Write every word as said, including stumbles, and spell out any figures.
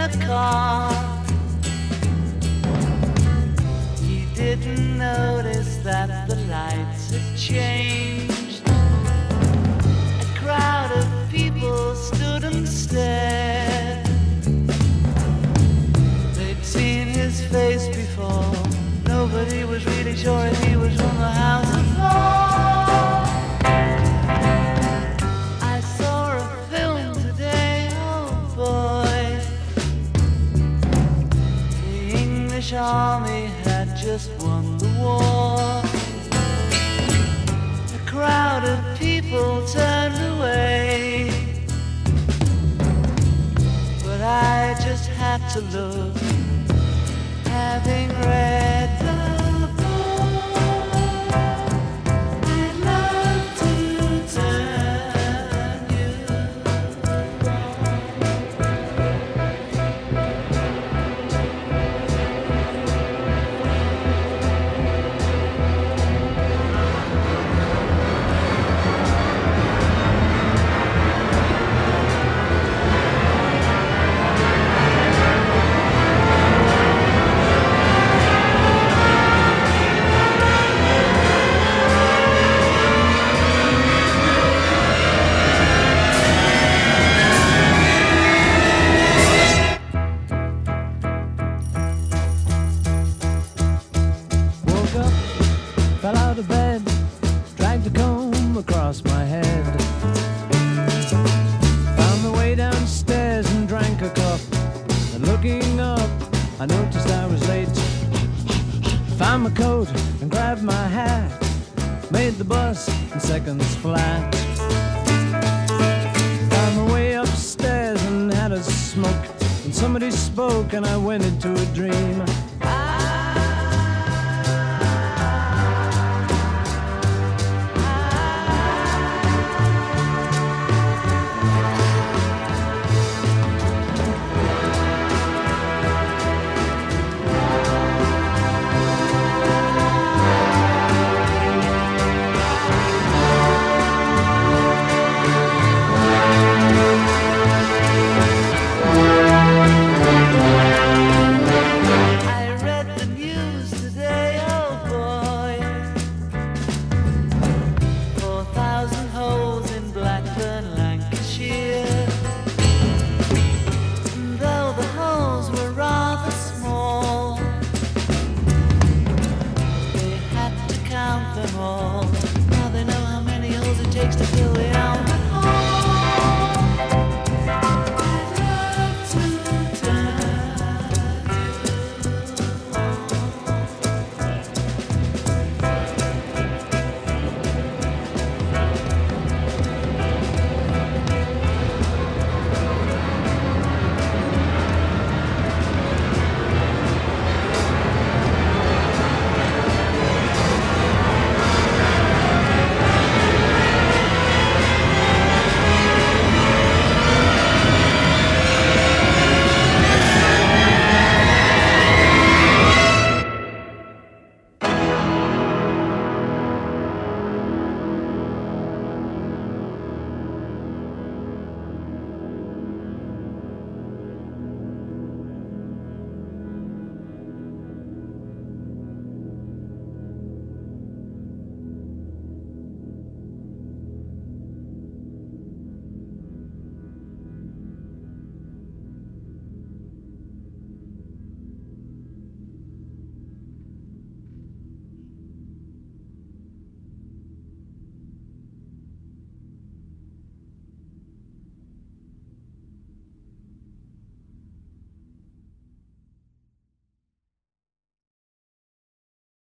a car. He didn't notice that the lights had changed. A crowd of people stood and stared. They'd seen his face before. Nobody was really sure if he was from the House of Lords. I saw a film today, oh boy. The English army had just won the war. A crowd of people turned away, but I just had to look, having read the my head. Found my way downstairs and drank a cup. And looking up, I noticed I was late. Found my coat and grabbed my hat. Made the bus in seconds flat. Found my way upstairs and had a smoke. And somebody spoke and I went into a dream.